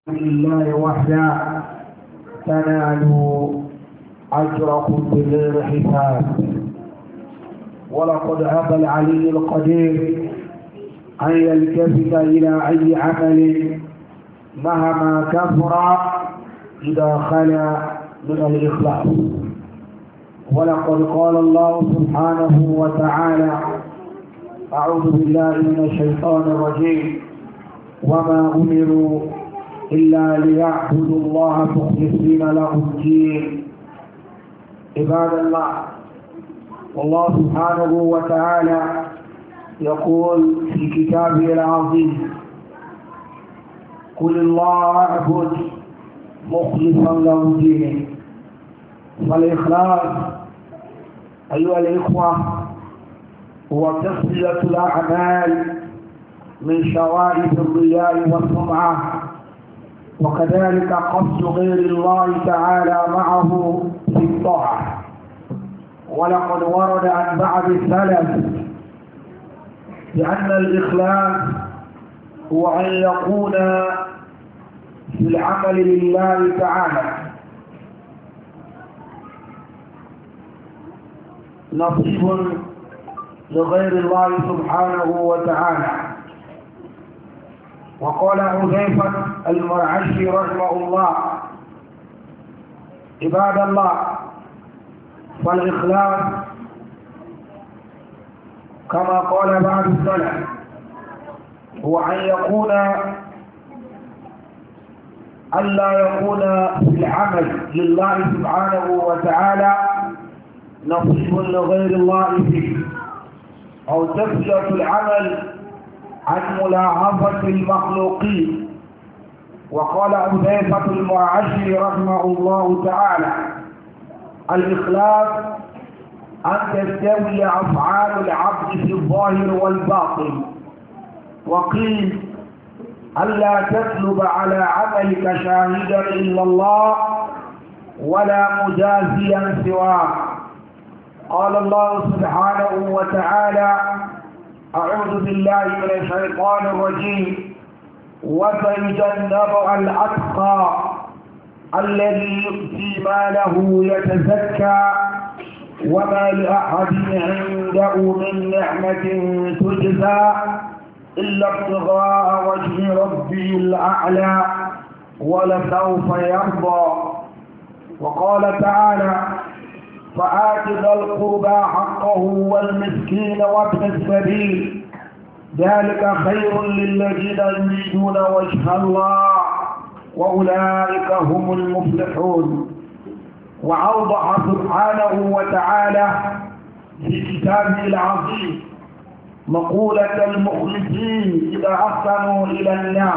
لله وحده تنالوا أجركم بغير حساب. ولقد أبى العلي القدير أن يلتفت إلى أي عمل مهما كثر إذا خلا من الإخلاص. ولقد قال الله سبحانه وتعالى: أعوذ بالله من الشيطان الرجيم: وما أمروا إلا ليعبدوا الله مخلصين له الدين. عباد الله، والله سبحانه وتعالى يقول في كتابه العظيم: قل الله اعبد مخلصا له دينه. فالإخلاص أيها الإخوة هو تصفية الأعمال من شوائب الرياء والسمعة، وكذلك قصد غير الله تعالى معه في الطاعة. ولقد ورد عن بعض السلف بأن الإخلاص هو أن يكون في العمل لله تعالى نصيب لغير الله سبحانه وتعالى. وقال حذيفة المرعشي رحمه الله: عباد الله، فالإخلاص كما قال بعض السلف هو ألا يكون في العمل لله سبحانه وتعالى نصيب لغير الله فيه، أو تسجية العمل عن ملاحظة المخلوقين. وقال حذيفة المرعشي رحمه الله تعالى: الإخلاص أن تستوي أفعال العبد في الظاهر والباطن. وقيل: ألا تسلب على عملك شاهدا إلا الله ولا مجازيا سواه. قال الله سبحانه وتعالى: أعوذ بالله من الشيطان الرجيم: وسيجنبها الأتقى الذي يؤتي ماله يتزكى وما لأحد عنده من نعمة تجزى إلا ابتغاء وجه ربه الأعلى ولسوف يرضى. وقال تعالى: فآت ذا القربى حقه والمسكين وابن السبيل ذلك خير للذين يريدون وجه الله وأولئك هم المفلحون. وأوضح سبحانه وتعالى في كتابه العظيم مقولة المخلصين إذا أحسنوا إلى الناس: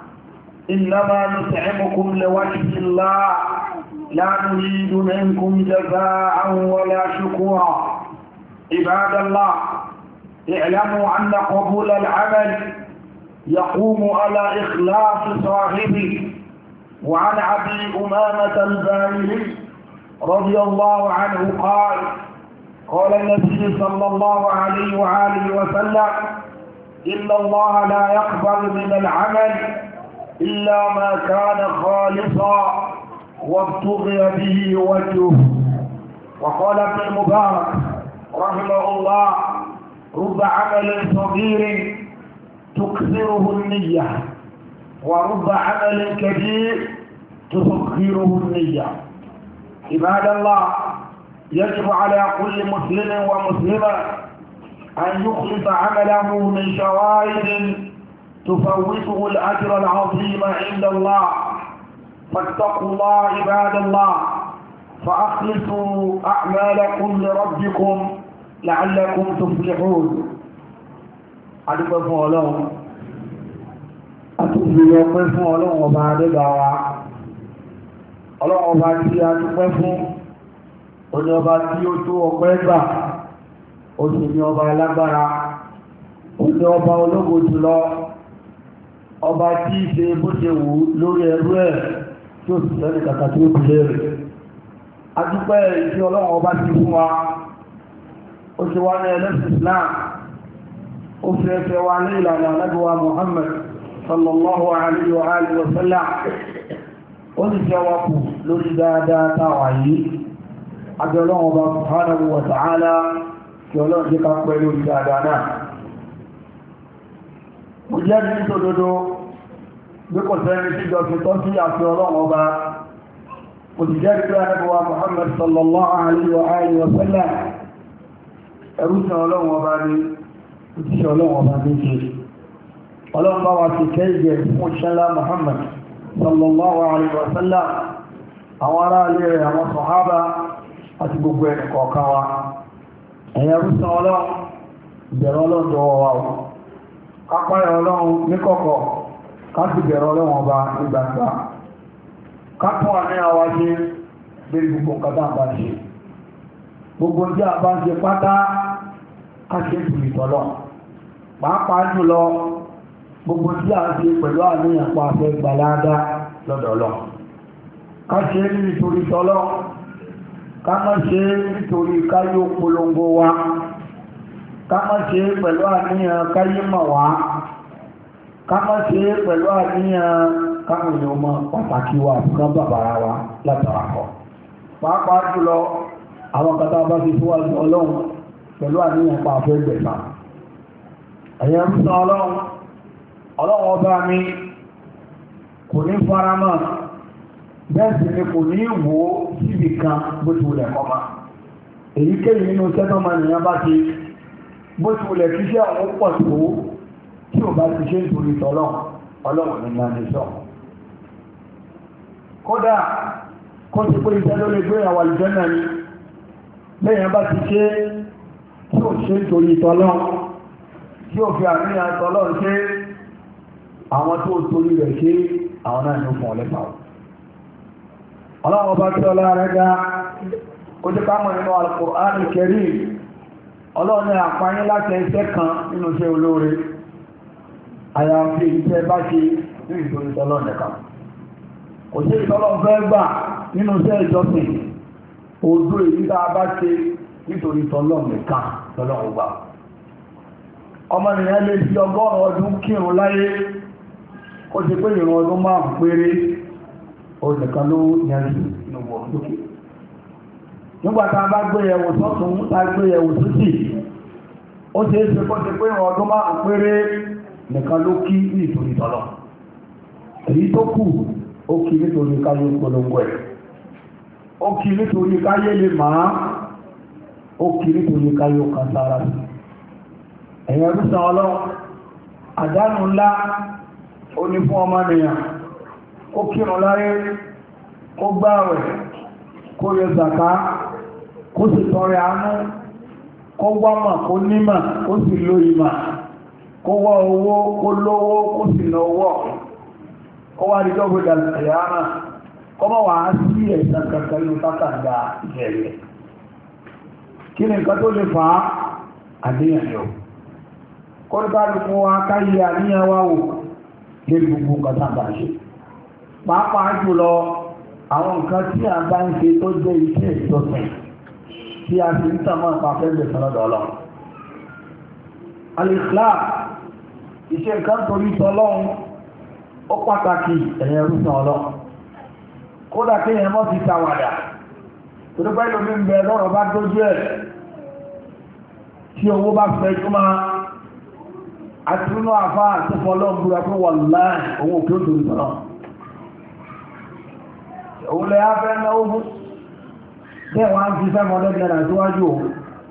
إنما نطعمكم لوجه الله لا نريد منكم جزاء ولا شكورا. عباد الله، اعلموا أن قبول العمل يقوم على إخلاص صاحبه. وعن أبي أمامة الباهلي رضي الله عنه قال: قال النبي صلى الله عليه وآله وسلم: إن الله لا يقبل من العمل إلا ما كان خالصا وابتغي به وجهه. وقال ابن المبارك رحمه الله: رب عمل صغير تكثره النية، ورب عمل كبير تسخره النية. عباد الله، يجب على كل مسلم ومسلمة أن يخلص عمله من شوائب تفوته الأجر العظيم عند الله. فاتقوا الله عباد الله، فأخلصوا أعمالكم لربكم لعلكم تفلحون. adúpẹ́ fún Ọlọ́run, àtúnfìyọ pẹ́ fún Ọlọ́run ọba adẹ́gbàwà. Ọlọ́run ọba tí a dúpẹ́ fún oní ọba tí ó tó ọpẹ́ gbà, ó sì ní ọba alágbára, ó ní ọba ológo jùlọ, ọba tí í ṣe bó ṣe wù lórí ẹrú ẹ̀ tí ó sì sẹ́ni kàkà tí ó fi léèrè. Adúpẹ́ ìṣẹ́ Ọlọ́run ọba ti fún wa, ó ṣe wá ní ẹlẹ́sìn Islam, ó fi ẹsẹ̀ wa ní ìlànà Ànábì wa Muhammad sallallahu alayhi wa alihi wa sallam ó sì jẹ́ wákù lórí dáadáa táwà yìí àbí ọlọ́run ọba subhanahu wa ta'ala kí ọlọ́run jẹ́ ká pẹ́ lórí dáadáa náà. mo jẹ́ ní tòdodo bí kò sẹ́ni tí jọ fi tọ́ sí àfi ọlọ́run ọba mo sì jẹ́ pé anábọ̀wá Muhammad sallallahu alayhi wa alihi wa sallam ẹrú sí ọlọ́run ọba ní òjíṣẹ́ ọlọ́run ọba ní ṣe ọlọ́run bá wa ti kẹ́ ìjẹ́ fún ṣẹlá Muhammad sallallahu alayhi wa sallam àwọn ará ilé rẹ̀ àwọn sàhábà àti gbogbo ẹni kọ̀ọ̀kan wa ẹ̀yẹ rúsan ọlọ́run ìbẹ̀rẹ̀ ọlọ́run dọwọ́ wa o kápáyà ọlọ́run níkọ̀kọ̀ káàkiri bẹ̀rẹ̀ ọlọ́run ọba nígbàgbà kápọ̀ wà ní àwa ṣe lórí gbogbo nǹkan tá à ń bá ṣe gbogbo tí a bá ń ṣe pátá ká ṣe ìtùlù ìtọ́lọ̀ pàápàá jùlọ gbogbo tí a ń ṣe pẹ̀lú àníyàn pa afẹ́ gbalada lọ́dọọlọ́ ká ṣe nítorí tọ́lọ́ ká má ṣe nítorí káyó polongo wa ká má ṣe pẹ̀lú àníyàn káyé mọ̀ wá ká má ṣe pẹ̀lú àníyàn káwọn èèyàn mọ pàtàkì wa fún bàbára wa látara kọ pàápàá jùlọ àwọn kata bá fi fúwájú ọlọ́run pẹ̀lú àníyàn pa afẹ́ gbẹ̀fà ẹ̀yẹ ń sọ ọlọ́run ọba mi kò ní faramọ́ bẹ́ẹ̀ sì ni kò ní wò ó síbi kan bó ti wulẹ̀ kọ́má èyíkéyìí nínú sẹ́tọ́ máa nìyàn bá ti bó ti wulẹ̀ kí iṣẹ́ àwọn pọ̀ tó tí ò bá ti ṣe nítorí tọ́lọ́ ọlọ́run ní máa ní sọ. kódà kó ti pé iṣẹ́ ló lè gbé àwọn àlùjànnà ni lẹ́yìn bá ti ṣe tí ò ṣe nítorí tọ́lọ́ tí ò fi àníyàn tọ́lọ́ ṣe àwọn tó torí rẹ̀ ṣe àwọn náà ní ó fún ọlẹ́pàá ọlọ́run ọba tí ọlá rẹ̀ dá ó jẹ́ ká mọ̀ nínú Al-Qur'an Al-Karim ọlọ́run ní àpáyé láti ẹsẹ̀ kan nínú iṣẹ́ olóore àyàfi iṣẹ́ bá ṣe ní ìtòrí tọ́lọ́ nìkan kò sí ìtọ́lọ́ fẹ́ gbà nínú iṣẹ́ ìjọsìn ojú èyí tá a bá ṣe nítorí tọ́lọ́ nìkan tọ́lọ́ gbà ọmọ nìyẹn lè fi 100 ọdún kírun láyé ó ti pé ìrun ọdún 5 péré òṣèkan ló yẹnjú lọ́wọ́ lókè nígbàtà bá gbé ẹwò sọ́tún tá gbé ẹwò sósì ó ṣe é ṣe kó ti pé ìrun ọdún 5 péré nìkan ló kí nítorí tọ́lọ̀ èyí tó kù ó kí nítorí káyé polongo ẹ̀ ó kí nítorí káyé lè máa ó kí nítorí káyé ó kan sára sí ẹ̀yìn ọdún sàn ọlọ́run àdánù ńlá ó ní fún ọmọnìyàn kó kírun láyé kó gbààwẹ̀ kó yọ zàká kó sì tọrẹ àánú kó wámọ̀ kó nímọ̀ kó sì lo ìmọ̀ kó wá owó kó lówó kó sì ná owó kó wá dídọ́ gbé dàlẹ̀ àmà kó mọ̀ wá sí ẹ̀sán kankan nínú kákàndá ìjẹ̀rẹ̀ kí ni nǹkan tó lè fà á àníyàn yọ kó ní bá lè fún wa káyé àníyàn wá wò lórí gbogbo nǹkan tá a bá ṣe pàápàá jùlọ àwọn nǹkan tí a bá ń ṣe tó jẹ́ iṣẹ́ ìjọsìn tí a sì ń tàmọ́ ìpàfẹ́ gbẹ̀sán lọ́dọ̀ ọlọ́run al-ikhlas iṣẹ́ nǹkan torí tọ́lọ́run ó pàtàkì ẹ̀yẹ rúsan ọlọ́run kódà kí èèyàn mọ́ fi tàwàdà torí pé lómi ń bẹ lọ́rọ̀ bá dójú ẹ̀ tí owó bá fẹ́ tó máa àtúnú àfá àti fọlọ́run búra pé wallahi owó òkè òdòdó tọ́lọ́run òun lè afẹ́ náà fún bẹ́ẹ̀ wọ́n á fi 500 naira síwájú òun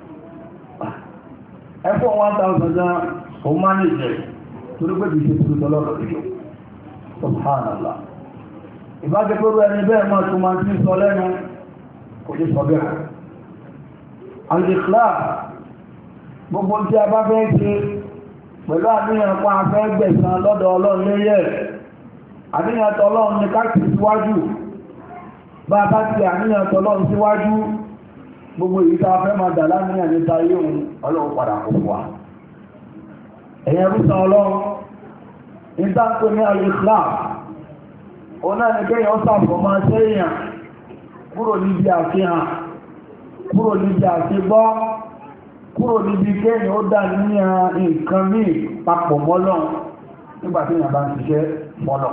ẹ̀fọ́ 1000 gan òun máa ní ìjẹ́ torí pé kìí ṣe tuntun tọ́lọ́rọ̀ rí o subhanallah ìbájẹ́pẹ́rú ẹni bẹ́ẹ̀ máa tún máa ti sọ lẹ́nu kò ní sọ bẹ́ẹ̀ al-ikhlas gbogbo tí a bá fẹ́ ṣe pẹ̀lú àníyàn pa afẹ́ gbẹ̀san lọ́dọ̀ ọlọ́run léyẹ̀ àníyàn tọ́lọ́run ní káàkiri síwájú bá bá ti àníyàn tọ́lọ́run síwájú gbogbo èyí tá a fẹ́ máa dà láníyàn níta yóò ọlọ́run padà kò fún wa ẹ̀yẹn rúsan ọlọ́run ìdáǹkó ní al-ikhlas ọ̀nà ẹgbẹ́yàn ó sàfọ́ máa ṣe èèyàn kúrò níbi àfihàn kúrò níbi àṣegbọ́ kúrò níbi kéèyàn ó dà ní nǹkan míì papọ̀ mọ́lọ́run nígbà tí èèyàn bá ń ṣiṣẹ́ fọ́lọ̀.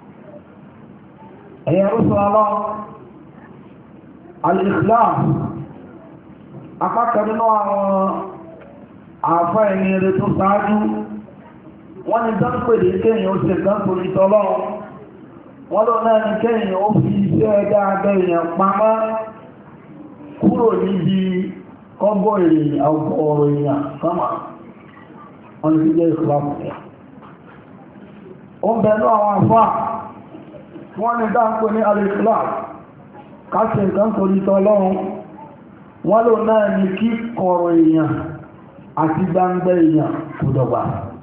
ẹ̀yẹ rúṣọ ọlọ́ al-ikhlas apákan nínú àwọn àfá ẹni rẹ̀ tó sáájú wọ́n ni dánpèdè kéèyàn ó ṣe kan torí tọ́lọ́ wọ́n lọ náà ni kéèyàn ó fi iṣẹ́ dáadáa èèyàn pamọ́ kúrò níbi kọ́gbọ́ èèyàn ọ̀rọ̀ èèyàn kọ́mà wọ́n ni jẹ́ ìkọlọ́pù ó ń bẹ̀rẹ̀ àwọn àfá wọ́n ni dánpè ní al-ikhlas káṣẹ nǹkan torí tọ́lọ́run wọ́n lò náà ni kí kọ̀rọ̀ èèyàn àti gbangba èèyàn kò dọ̀gba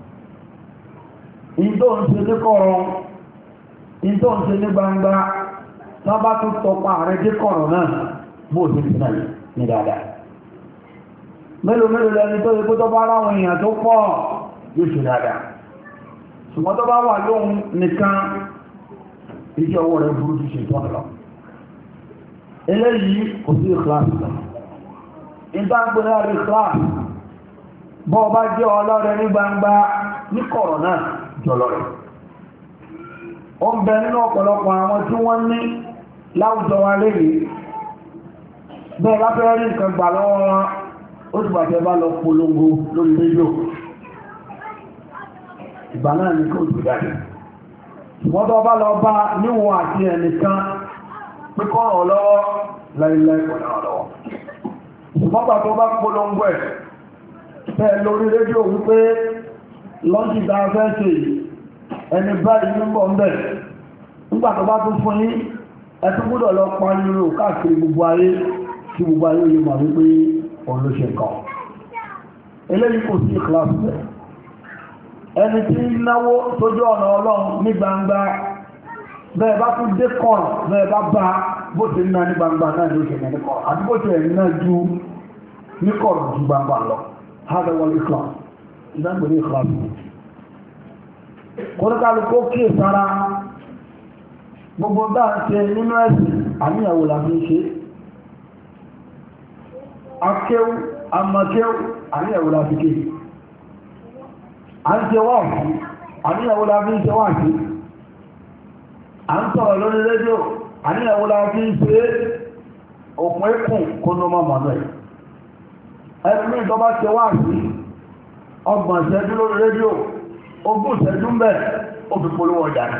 ìtò ń ṣe ní kọ̀rọ̀ ìtò ń ṣe ní gbangba sábà tó tọpa rẹ̀ dé kọ̀rọ̀ náà bó ṣe ti náà ní dáadáa mélòó lẹni tó yẹ kó tó bá ráwọn èèyàn tó pọ̀ yóò ṣe dáadáa ṣùgbọ́n tó bá wà lóhun nìkan iṣẹ́ ọwọ́ rẹ̀ burú ti ṣe ìtọ́nà lọ eléyìí kò sí ìkìláàsì lọ ìdágbèrè ìkìláàsì bọ́ bá jẹ́ ọlọ́rẹ ní gbangba ní kọ̀rọ̀ náà jọlọ́rẹ̀ ó ń bẹ nínú ọ̀pọ̀lọpọ̀ àwọn tí wọ́n ní láwùjọ wa léyìí bẹ́ẹ̀ bá fẹ́ rí nǹkan gbà lọ́wọ́ wọn ó ti bàtẹ́ bá lọ polongo lórí rédíò ìgbà náà ní kó jù jáde ṣùgbọ́n tó bá lọ bá níwọ̀n àti ẹnìkan pé kọ́rọ̀ lọ́wọ́ láìláì kò náà lọ́wọ́ ṣùgbọ́n gbà tó bá polongo ẹ̀ bẹ́ẹ̀ lórí rédíò wípé lọ́njì tá a fẹ́ ṣe ẹni báyìí ń bọ̀ ń bẹ̀ nígbà tó bá tún fún yín ẹ tún gbọ́dọ̀ lọ pariwo káàkiri gbogbo ayé tí gbogbo ayé yìí mọ̀ wípé òun ló ṣe kàn eléyìí kò sí kíláàsì bẹ́ẹ̀ ẹni tí ń náwó sójú ọ̀nà ọlọ́run ní gbangba bẹ́ẹ̀ bá tún dé kọ̀rọ̀ bẹ́ẹ̀ bá bá bó ti ń ná ní gbangba náà ló ṣe ní kọ̀rọ̀ àti bó ti ẹ̀ ń ná ju ní kọ̀rọ̀ ju gbangba lọ هذا هو الإخلاص إذا نقول إخلاص kọ́nìkàlù kó kíè sára gbogbo bá ń ṣe nínú ẹ̀sìn àníyàwó la fi ń ṣe akéwú amakéwú àníyàwó la fi ké à ń ṣe wáàsí àníyàwó la fi ń ṣe wáàsí à ń sọ̀rọ̀ lórí rédíò àníyàwó la fi ń ṣe òpin kùn kó ló mọ̀ mọ̀ náà ẹni ìjọba ṣe wá sí ọgbọ̀n ìṣẹ́jú lórí rédíò ogún ìṣẹ́jú ń bẹ̀ ó fi polówó ọjà rẹ̀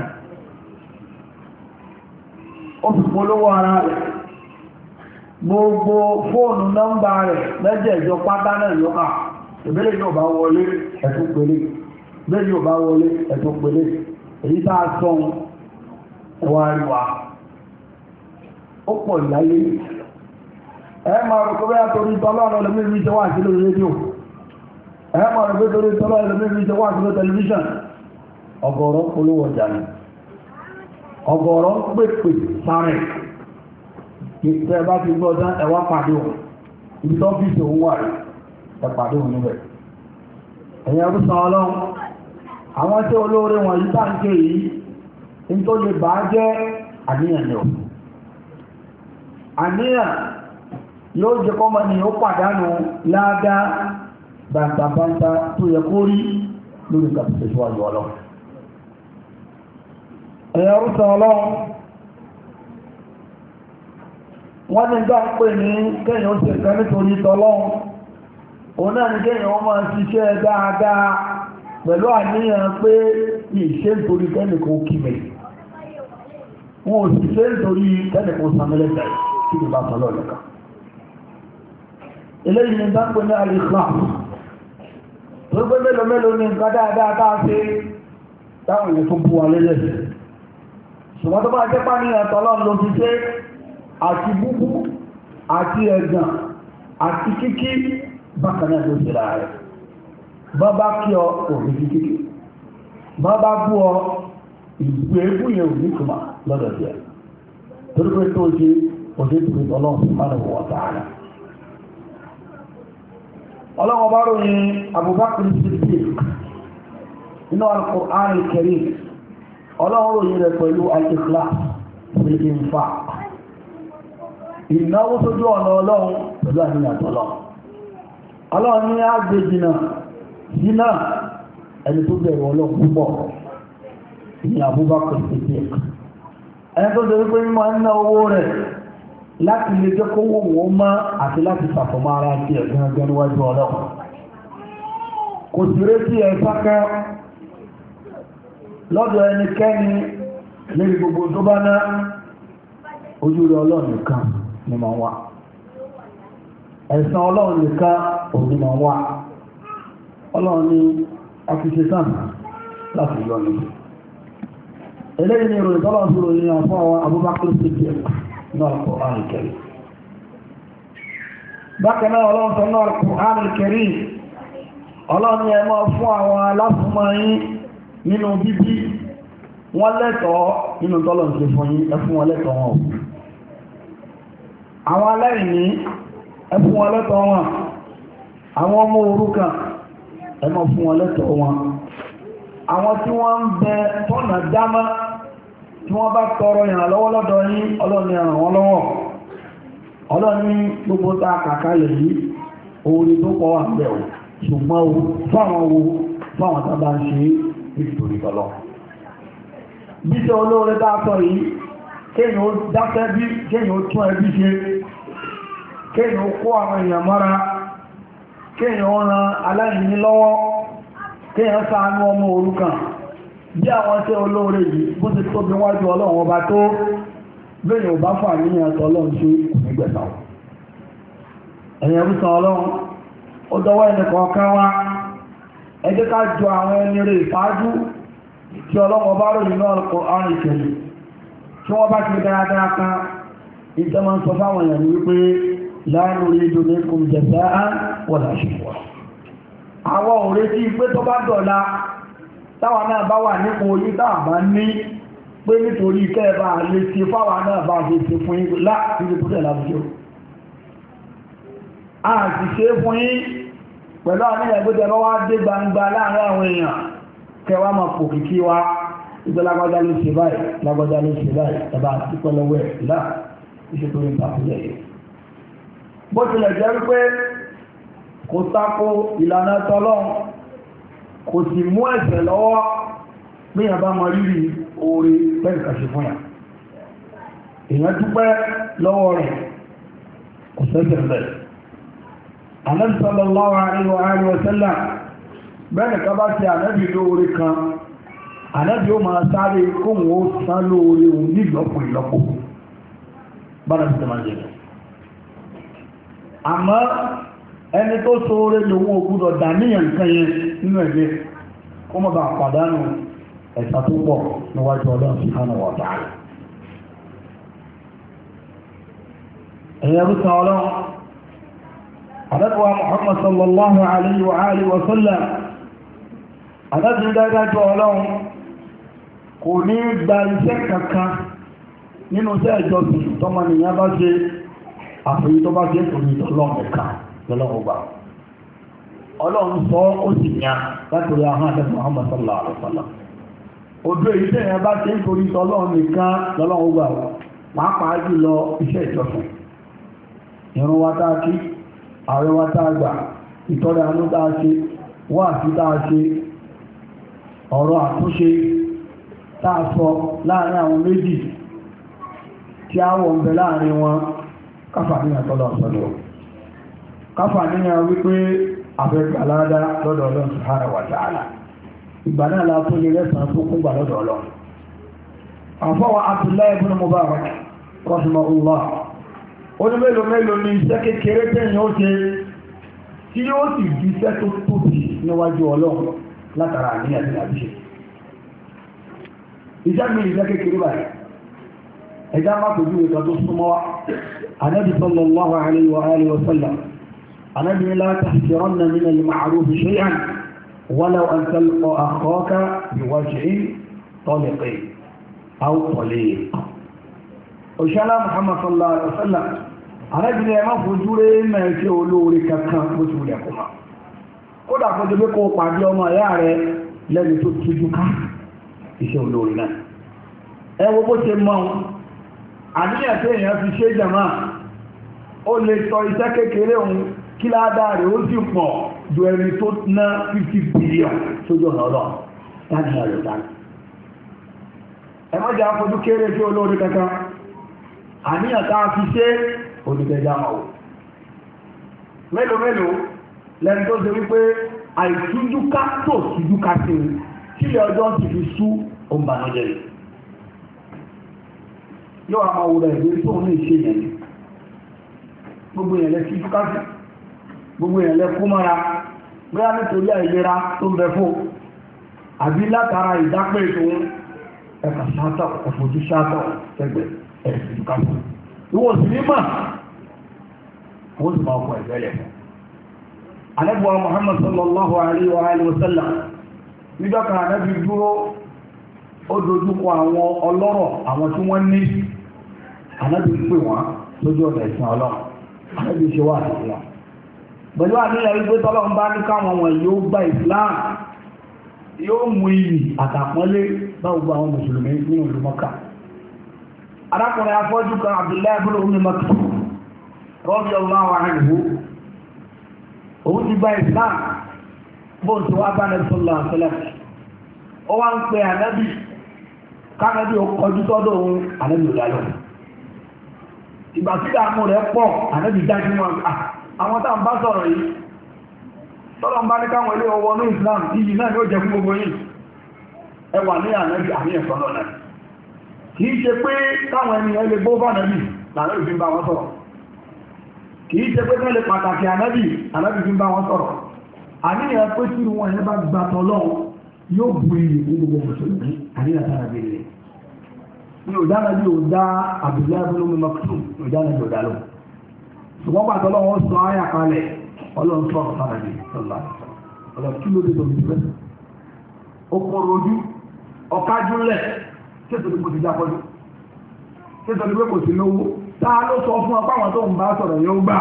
ó fi polówó ara rẹ̀ gbogbo fóònù nọ́mbà rẹ̀ mẹ́jẹ̀ẹ̀jọ pátá náà yọ́ká ìbílẹ̀ yóò bá wọlé ẹ̀tún pèlé ìbílẹ̀ yóò bá wọlé ẹ̀tún pèlé èyí tá a sọ ẹwà àríwá ó pọ̀ ìláyé ẹ máa rò kó bẹ́yà torí tọ́lọ́ ọlọ́lọ́mí rí jẹ́ wà sí lórí rédíò ẹ máa rò pé torí tọ́lọ́ ọlọ́lọ́mí rí jẹ́ wà sí lórí tẹlifíṣàn ọ̀gọ̀rọ̀ polówó ọjà ni ọ̀gọ̀rọ̀ pèpè sáré ìtẹ́ bá ti gbọ́ dán ẹwà pàdé wọn ibi tó fi ṣòwò wà rí ẹ pàdé wọn níbẹ̀ ẹ̀yìn ẹrúsàn ọlọ́run àwọn tí olóore wọn yìí táǹkì yìí ní tó lè bàá jẹ́ àníyàn ni ò àníyàn yóò jẹ́ kọ́mọ ni ó pàdánù ládàá bàǹtàbàǹtà tó yẹ kó rí lórí kàpùsẹ̀ síwájú ọlọ́run ẹ̀yà rúsàn ọlọ́run wọ́n ní gbá ń pè ní kéèyàn ó ṣe nǹkan nítorí tọlọ́run òun náà ni kéèyàn ó máa ṣiṣẹ́ dáadáa pẹ̀lú àníyàn pé ìṣe nítorí kẹ́nìkan ó kí mi wọn ò sì ṣe nítorí kẹ́nìkan ó sàmẹ́lẹ́sẹ̀ kí ni bá tọ́lọ́ lẹ́ka eléyìí ní dápò ní al-ikhlas tó gbé mélòó ní nǹkan dáadáa táa ṣe táwọn èèyàn tó bú wa lélẹ̀ ṣùgbọ́n tó bá jẹ́ pàníyàn tọ́lọ́n ló fi ṣe àti búbú àti ẹ̀gàn àti kíkí bákan náà ló ṣe ra rẹ̀ bá bá kí ọ òfin kíkí bá bá bú ọ ìgbé ebú yẹn ò ní kùmà lọ́dọ̀ sí ẹ̀ torí pé tó ṣe òṣèlú tọ́lọ́n subhanahu wa ta'ala ọlọ́wọ́ bá ròyìn Abubakar Siddiq nínú al-Qur'an al-Karim ọlọ́wọ́ ròyìn rẹ̀ pẹ̀lú al-ikhlas fil infaq ìnáwó sójú ọ̀nà ọlọ́run pẹ̀lú àníyàn ọlọ́run ní àgbèjìnà sínà ẹni tó bẹ̀rù ọlọ́run púpọ̀ ní Abubakar Siddiq ẹni tó ṣe wípé mímọ́ ń ná owó rẹ̀ láti lè jẹ́ kó wò wọ́n mọ́ àti láti ṣàfọ̀mọ́ ara ti ẹ̀ gangan níwájú Ọlọ́run kò sì retí ẹ̀ sákẹ́ lọ́dọ̀ ẹnikẹ́ni lórí gbogbo tó bá ná ojú rẹ̀ Ọlọ́run nìkan ni máa wà ẹ̀san Ọlọ́run nìkan òun ni máa wà Ọlọ́run ní àfiṣe sáà láti yọ ní eléyìí ni ìròyìn tọ́lọ̀ sí ìròyìn àfọ́ àwọn Abubakar Siddiq náà Al-Qur'an Al-Karim bákan náà Ọlọ́run sọ náà Al-Qur'an Al-Karim Ọlọ́run ni ẹ máa fún àwọn aláfúnmọ́ yín nínú bíbí wọ́n lẹ́tọ̀ọ́ nínú tọ́lọ̀ sí fún yín ẹ fún wọn lẹ́tọ̀ọ́ wọn àwọn aláìní ẹ fún wọn lẹ́tọ̀ọ́ wọn àwọn ọmọ òrukàn ẹ máa fún wọn lẹ́tọ̀ọ́ wọn àwọn tí wọ́n ń bẹ tọ́nà dámá tí wọ́n bá tọrọ ìrànlọ́wọ́ lọ́dọ̀ yín Ọlọ́run ràn wọ́n lọ́wọ́ Ọlọ́run gbogbo tá a kàkálẹ̀ yìí orí tó pọ̀ wà bẹ̀ ṣùgbọ́n fáwọn tá bá ń ṣe nítorí tọ́lọ́ bí ṣe olóore dáàtọ̀ yìí kéèyàn ó dákẹ́ bí kéèyàn ó tún ẹbí ṣe kéèyàn ó kó àwọn èèyàn mọ́ra kéèyàn ó ran aláìní lọ́wọ́ kéèyàn ṣàánú ọmọ òrukàn bí àwọn tẹ́ olóore yìí bó ti tóbi wájú Ọlọ́run ọba tó bẹ́ẹ̀ ò bá fà nínú ẹ̀tọ́ Ọlọ́run ṣe ìgbẹ̀sà ẹ̀yìn ẹ̀rùsàn Ọlọ́run ó dọwọ́ ẹnìkọ̀ọ̀kan wá ẹ jẹ́ ká jọ àwọn ẹni rẹ̀ ìfáájú tí Ọlọ́run ọba ròyìn náà Al-Qur'an Al-Karim tí wọ́n bá ti dáadáa kan ìjọba ń sọ fáwọn èèyàn ní wípé la nuridu minkum jaza'an wala shukura àwọn òré tí pé tó bá dọ̀la táwa náà bá wà nípo yí táà bá ní pé nítorí kẹ́ẹ̀bá lè ṣe fáwa náà bá ṣe ṣe fún yín láti tó tẹ̀ lábújọ́ a sì ṣe fún yín pẹ̀lú àwọn ẹgbẹ́jẹ́ bá wá dé gbangba láàrin àwọn èèyàn kẹwàá máa pò kìkí wa ìgbẹ́ lágbájá ló ṣe báyìí lágbájá ló ṣe báyìí ẹ̀bá àti pẹ́lọ́wọ́ ẹ̀ láà iṣẹ́ tó rí ìtàkùnlẹ̀ yìí bó tilẹ̀ jẹ́ wípé kò tako ìlànà tọ́lọ́run kò sì mú ẹ̀ṣẹ̀ lọ́wọ́ gbéyàn bá mọ rírì oore pẹ́lú kàṣẹ fún yà èèyàn dúpẹ́ lọ́wọ́ rẹ̀ kò sẹ́sẹ̀ bẹ̀rẹ̀ Ànábì sallallahu alaihi wa sallam bẹ́ẹ̀ ká bá ti Ànábì lóore kan Ànábì ó máa sáré kóhùn ó sán lóore òun nílọ́pọ̀ ìlọ́pọ̀ bára ti tẹ́ máa jẹ́ àmọ́ ẹni tó sóore lòun ògúdọ̀ dàníyàn nǹkan yẹn nínú ẹ̀gbẹ́ kó mọ́ bá pàdánù ẹ̀sà tó pọ̀ níwájú Ọlọ́run subhanahu wa ta'ala ẹ̀yẹ rúta Ọlọ́run àdẹ́kọ̀wà Muhammad sallallahu alayhi wa alihi wa sallam àdẹ́kùn dájájọ́ Ọlọ́run kò ní gba iṣẹ́ kankan nínú iṣẹ́ ìjọsìn tọ́mọnìyàn bá ṣe àfẹ́yí tó bá ṣe torí Ọlọ́run ẹ̀ka lọ́lọ́wọ́ gbà Ọlọ́run sọ ó sì yàn látòrí ahọ́n àdẹ́kùn Muhammad sallallahu alaihi wa sallam ojú èyí tẹ̀yàn bá ṣe ń torí Ọlọ́run nìkan lọ́lọ́wọ́ gbà pàápàá jùlọ iṣẹ́ ìjọsìn ìrun wa tá a kí ààrẹ wa tá a gbà ìtọ́rẹ àánú tá a ṣe wáàsí tá a ṣe ọ̀rọ̀ àtúnṣe tá a sọ láàrin àwọn méjì tí a wọ̀ ń bẹ láàrin wọn káfà níyàn tọ́lọ̀ sọ́lọ̀ káfà níyàn wípé àfẹ́gbàládá lọ́dọ̀ Ọlọ́run subhanahu wa ta'ala ìgbà náà la tó lè rẹ́sàn tó kún gbà lọ́dọ̀ Ọlọ́run àfọwọ́ Abdullahi ibn Mubarak rahimahullah ó ní mélòó ní iṣẹ́ kékeré tẹ́yìn ó ṣe tí yóò sì di iṣẹ́ tó tóbi níwájú Ọlọ́run látara àníyàn ní àbíṣe iṣẹ́ mi iṣẹ́ kékeré báyìí ẹjá má pẹ̀lú ìkan tó súnmọ́ wá Ànábì sallallahu alayhi wa alihi wa sallam Ànábì la tahqiranna min al-ma'ruf shay'an walaw an talqa akhaka biwajhin taliqin aw taliq òṣèlá Muhammad sallallahu alaihi wa sallam Ànábì ẹ má fojú rẹ̀ mẹ́ẹ̀kẹ́ olóore kankan bó ti wùlẹ̀ kọ́mà kódà kó jẹ́ pé kó pàdé ọmọ ẹ̀yà rẹ̀ lẹ́ni tó tújú ká iṣẹ́ olóore náà ẹ wo bó ṣe mọ́ àníyàn tí èèyàn fi ṣe jàmá ó lè sọ iṣẹ́ kékeré òun kí ládàá rẹ̀ ó sì pọ̀ ju ẹni tó ná 50 billion sójú ọ̀nà ọlọ́run láti rẹ̀ dání ẹmọ́jà fojú kéré sí olóore kankan àníyàn tá a fi ṣe oníkẹjà máa mélòó lẹ́ni tó ṣe wípé àìtújúká tó tújúká sí i sílẹ̀ ọjọ́ ti fi sú òǹbànújẹ́ yìí yóò wá máa wúrẹ̀ ìwé tó ní ìṣe yẹn gbogbo èèyàn lẹ tújúká sí gbogbo èèyàn lẹ kú mọ́ra bóyá nítorí àìlera tó ń bẹ fún àbí látara ìdápẹ́ ìtòun ẹ̀ka ṣáàtọ̀ ẹ̀fọ́jú ṣáàtọ̀ ẹgbẹ̀ ẹ̀fọ́jú káfọ́ ìwọ̀n sì ní mà wọ́n sì máa kọ ẹ̀gbẹ́lẹ̀ alẹ́bùwà Muhammad sallallahu alaihi wa alihi wa sallam nígbàkà ànábì dúró ó dojúkọ àwọn ọlọ́rọ̀ àwọn tí wọ́n ní ànábì pè wọ́n lójú ọ̀nà ìsìn ọlọ́run ànábì ṣe wà sí wọn pẹ̀lú àníyàn wípé tọ́lọ́run bá ní káwọn wọn yóò gba Islam yóò mú iyì àtàpọ́nlé bá gbogbo àwọn mùsùlùmí nínú ìlú Mọ́kà arákùnrin afọ́jú kan Abdullahi ibn Ummi Maktum radiyallahu anhu òun ti gba Islam bóun ti wá bá Nabi sallallahu alaihi wasallam ó wá ń pe ànábì kánábì ó kọjú tọ́dọ̀ òun ànábì ò dálọ́ ìgbà tí dààmú rẹ̀ pọ̀ ànábì dájú wọn àwọn táwọn bá sọ̀rọ̀ yìí tọ́lọ̀ ń bá ní káwọn ilé ọwọ́ ní Islam iyì náà ni ó jẹ fún gbogbo yìí ẹwà ní ànábì àníyàn sọ́lọ̀ náà kìí ṣe pé káwọn ènìyàn lè gbó bá ànábì lànábì fi ń bá wọn sọ̀rọ̀ kìí ṣe pé kẹ́lẹ̀ pàtàkì ànábì fi ń bá wọn sọ̀rọ̀ àníyàn pé tí wọn yẹn bá gba tọ́lọ́ yóò bu iyì fún gbogbo mùsùlùmí àníyàn sára bí ilé ní òdáná bí ó dá Abdullahi ibn Ummi Maktum òdáná bí ó dá lọ ṣùgbọ́n pàtọ́lọ́ wọn sọ áyà kalẹ̀ ọlọ́run sọ̀rọ̀ sára bí sọ́lá ọlọ́run kí ló dé tóbi síbẹ̀ ó kọrọ ojú ọ̀kájúlẹ̀ tẹ́tọ̀lẹ́ kò ti jápọ́jú tẹ́tọ̀lẹ́ kò sí lówó tá ló sọ fún ọpá àwọn tó ń bá sọ̀rọ̀ yóò gbà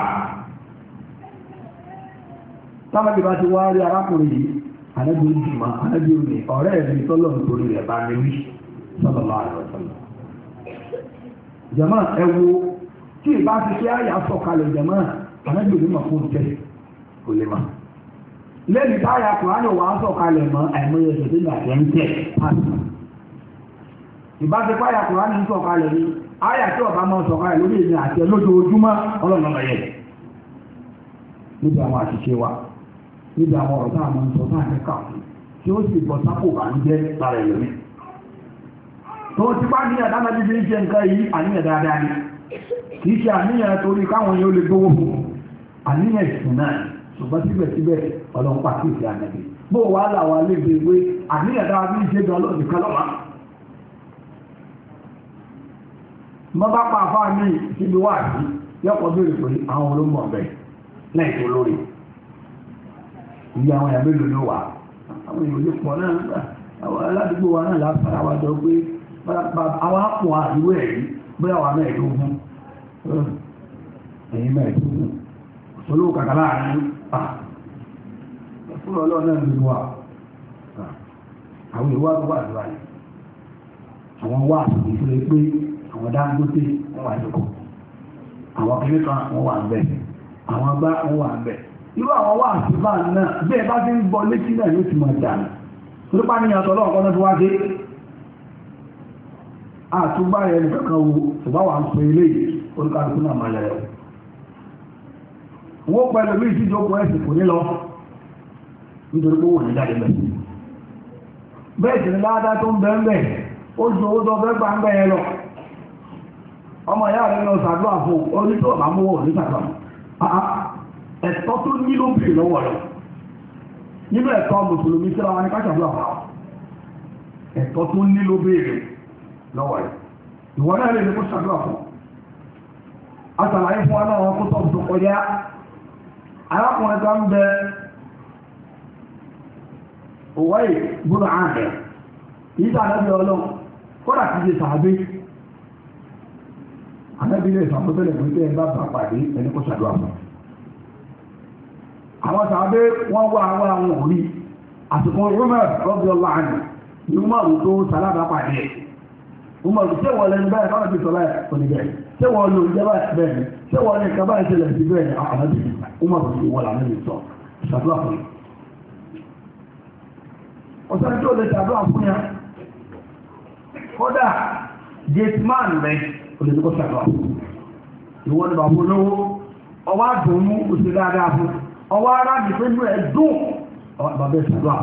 sábàbí bá ti wá rí arákùnrin yìí ànábì ìjùmọ̀ ànábì òní ọ̀rẹ́ ẹ̀mí tọ́lọ̀ nítorí rẹ̀ bá mi wí sallallahu alaihi wasallam jàmá ẹ wo tí ìbá ti ṣe àyà sọ̀kalẹ̀ jàmá ànábì òní mọ̀ fún jẹ́ kò lè mọ̀ lẹ́yìn táyà kùránì wà á sọ̀kalẹ̀ mọ́ àìmọye ìṣẹ̀dé ní àtẹ́ńtẹ́ pàṣẹ ìbá ti páyà kùránì ń sọ̀kalẹ̀ ní àyà tí ọba máa sọ̀kalẹ̀ lórí èmi àti lójoojúmọ́ ọlọ́run ọmọ yẹn níbi àwọn àṣìṣe wa níbi àwọn ọ̀rọ̀ táwọn ń sọ táwọn ẹ̀ka fún tí ó sì bọ̀ sápò bá ń jẹ́ lára ẹ̀lómi tó ti bá níyàn dáná bíbí ń ṣe nǹkan yìí àníyàn dáadáa ni kì í ṣe àníyàn torí káwọn yóò lè gbówó fún àníyàn ìsìn náà ṣùgbọ́n síbẹ̀síbẹ̀ ọlọ́run pàkíyèsí ànàbì bó wà láwa lébi ìwé àníyàn dáa bí ṣe gan lọ́dún kan lọ́wọ́ mọ́ bá pa àfáà ní síbi wá sí yọkọ̀ béèrè pé àwọn olóńgbò ọ̀bẹ náà tó lórí ìyá àwọn ìyàgbé lòlò wà àwọn ìròyìn pọ̀ náà àwọn aládùúgbò wa náà láfàá wa jọ pé àwọn àpò àìwé ẹ̀rí bóyá wà mẹ́ẹ̀ẹ́dógún ẹ̀yìn mẹ́ẹ̀ẹ́dógún olówó kàkà láàrin fún ọlọ́run náà nínú wa àwọn ìwà wà lọ́wọ́ yìí àwọn wà ìfúnlẹ̀ pé àwọn Dangote wọ́n wà lóko àwọn kìnnìkà wọ́n wà ń bẹ̀ àwọn agbá wọ́n wà ń bẹ̀ irú àwọn wà síbà náà bẹ́ẹ̀ bá ti ń bọ létí náà yóò ti máa dànù torípa ní ìyàtọ̀ ọlọ́run kọ́nà tó wá dé àtúgbà rẹ̀ nìkankan wo ṣùgbọ́n wà ń pè eléyìí olùkàlùkù náà máa lẹ̀ wọ́n pẹ̀lú bí ìsíjókòó ẹ̀sìn kò ní lọ nítorí pé wò ní jáde bẹ̀. bẹ́ẹ̀ sì ni láàdá tó ń bẹ́ẹ̀ bẹ́ẹ̀ ó ju owó tó fẹ́ gbà ń bẹ́ẹ̀ lọ ọmọ ìyá rẹ̀ lọ sàdúrà fún onítò àmúwò ní sàdúrà ẹ̀tọ́ tó ní ló bèèrè lọ́wọ́ rẹ̀ nínú ẹ̀tọ́ mùsùlùmí síra wọn ni ká sàdúrà fún àwọn ẹ̀tọ́ tó ní ló bèèrè lọ́wọ́ rẹ̀ ìwọ náà lè ní kó sàdúrà fún àtàlàyé fún aláwọ̀ kó tọ́ tó kọjá arákùnrin kan bẹ òwáyé gbọ́nà ààrẹ kìí tà àdábí ọlọ́run kọ́dà kìí ṣe sàábé àdábí ilé ìsàmúsẹ́lẹ̀ pé tẹ́ ẹ bá bá pàdé ẹni kó ṣàdúrà fún àwọn sàábé wọ́n wá àwọn àwọn òrí àsìkò Umar radiyallahu anhu ní Umar tó sàlábà pàdé Umar tí wọ́n lẹ́nu báyìí fáwọn ti sọ báyìí kò ní bẹ́ẹ̀ tí wọ́n lò ń jẹ́ báyìí bẹ́ẹ̀ ni tí wọ́n ní kaba ìṣẹ̀lẹ̀ sí bẹ́ẹ̀ ni ànábì Umar ti wọ́n lànà lè sọ ṣàdúrà fún yìí ọ̀sán tó lè ṣàdúrà fún yà kódà gateman rẹ̀ olùdókò ṣàdúrà ìwọ́n ni bàbá olówó ọwọ́ àdùnnú òṣèlú dáadáa fún ọwọ́ ará nìpínlú ẹ̀dùn bàbá ìṣàdúrà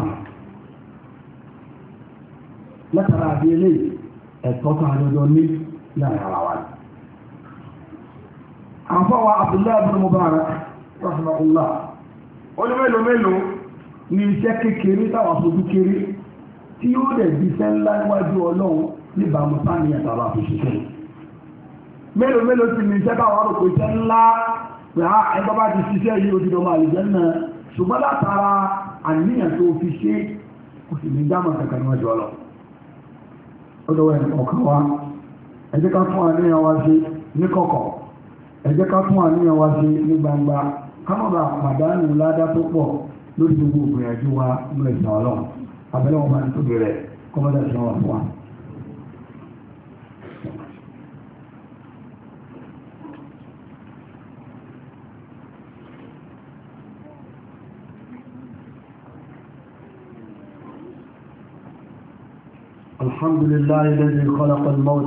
látara àbí ilé ẹ̀tọ́ tó àjọjọ ní láàrin ara wa. àfọwọ́ Abdullahi ibn Mubarak rahimahullah ó ní mélòó ní iṣẹ́ kékeré táwọn fojú kéré tí yóò dẹ̀ di iṣẹ́ ńlá níwájú Ọlọ́run níbàámu sáàni àtàwọn àfihàn mélòó ti ní iṣẹ́ káwọn àròkò iṣẹ́ ńlá pé ẹgbẹ́ bá ti ṣiṣẹ́ yìí ó ti dọ̀mọ̀ àlùjẹ́ náà ṣùgbọ́n látara àníyàn tó fi ṣe kò sì ní dámọ̀ kankan níwájú Ọlọ́run ó dọ̀wọ́ ẹ̀nì ọ̀kan wa ẹ jẹ́ ká tún àníyàn wa ṣe ní kọ̀kọ̀ ẹ jẹ́ ká tún àníyàn wa ṣe ní gbangba ká má bàa pàdánù ládá tó pọ̀ lórí gbogbo ìgbìyànjú wa ní ẹ̀sìn Ọlọ́run abẹ́lẹ́ wọn máa ń tóbi rẹ̀ kọ́mọ́dé ṣe wà fún wa. الحمد لله الذي خلق الموت